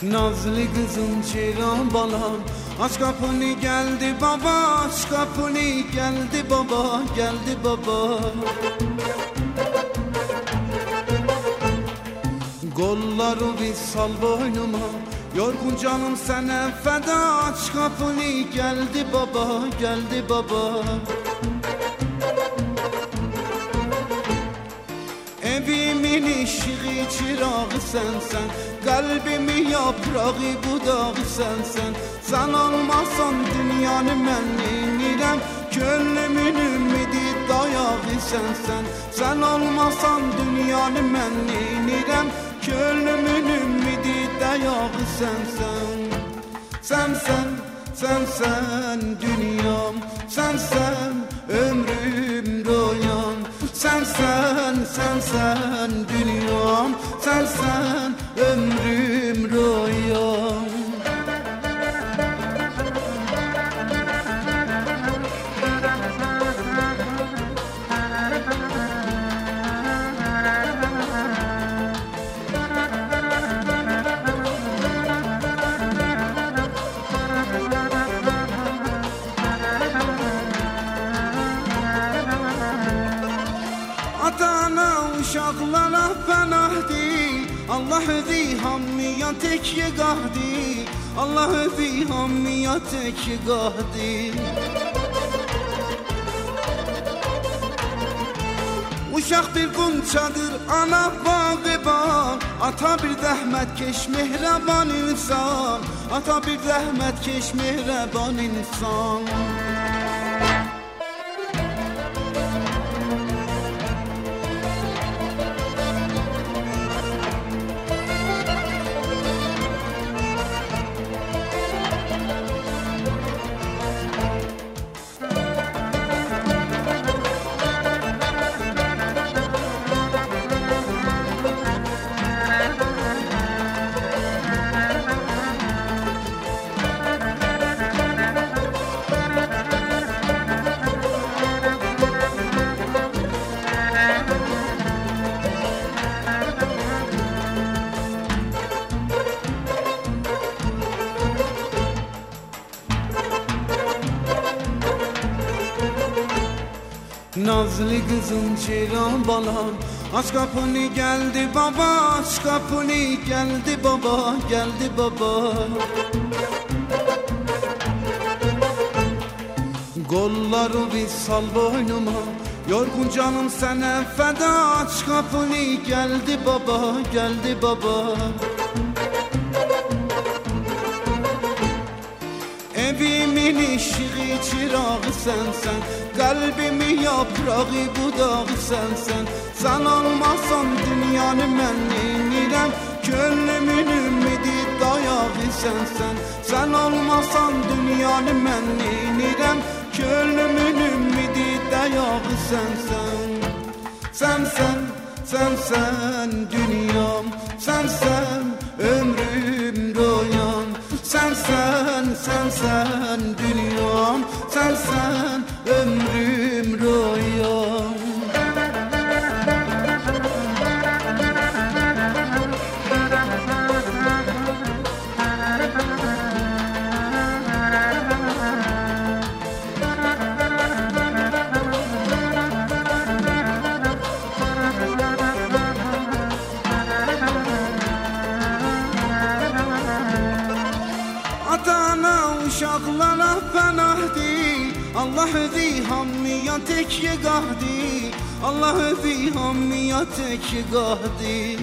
Nazlı kızım Ceylan balam, aç kapını geldi baba, aç kapını geldi baba, geldi baba. Kolları bir sal boynuma, yorgun canım sana feda, aç kapını geldi baba, geldi baba. Evimin ışığı çırağı sensen, kalbimin yaprağı budağı sensen. Sen olmasan dünyanı mən neynirəm, gönlümün ümidi dayağı sensen. Sen olmasan dünyanı mən neynirəm, gönlümün ümidi dayağı sensen. Sensen, sensen dünyam, sensen ömrüm royam. Sensen, sensen dünyam, sensen ömrüm royam. Atana uşaqlara pənahdi, Allah özi hamıya tek yegahdi, Allah özi hamıya tek yegahdi. Uşaq bir qunçadır, ana bağı bağ, ata bir zəhmətkeş mehraban insan, ata bir zəhmətkeş mehraban insan. Nazlı kızım Ceylan balam, aç kapını geldi baba, aç kapını geldi baba, geldi baba. Kolları bir sal boynuma, yorgun canım sana feda, aç kapını geldi baba, geldi baba. Evimin ışığı çırağı sensen, kalbimin yaprağı budağı sensen. Sen olmasan dünyanı mən neynirəm, gönlümün ümidi dayağı sensen. Sen olmasan dünyanı mən neynirəm, gönlümün ümidi dayağı sensen. Sensen, sensen dünyam, sensen ömrüm royam. Sensen, sensen dünyam, sensen ömrüm royam. Atana uşaqlara pənahdi, Allah özi hamıya tek yegahdi, Allah özi hamıya tek yegahdi.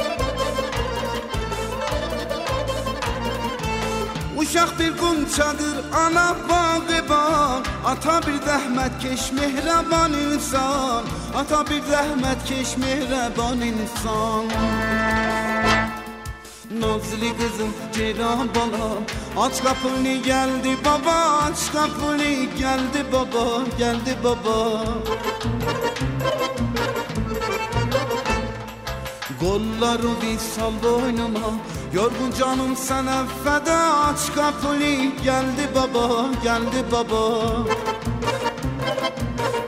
Uşaq bir qunçadır, ana bağı bağ, ata bir zəhmətkeş mehraban insan, ata bir zəhmətkeş mehraban insan. Nazlı kızım Ceylan balam, aç kapını geldi baba, aç kapını geldi baba, geldi baba. Kolları bir sal boynuma, yorgun canım sana feda, aç kapını geldi baba, geldi baba.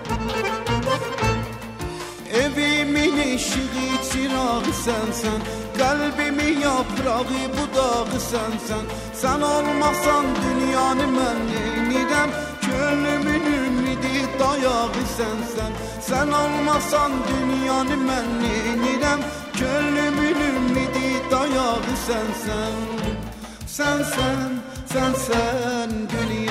Evimin ışığı çırağı sensen, Kalbimin yaprağı budağı sensen. Sen olmasan dünyanı mən neynirəm? Gönlümün ümidi dayağı sensen. Sen olmasan dünyanı mən neynirəm? Gönlümün ümidi dayağı sensen. Sensen, sensen dünya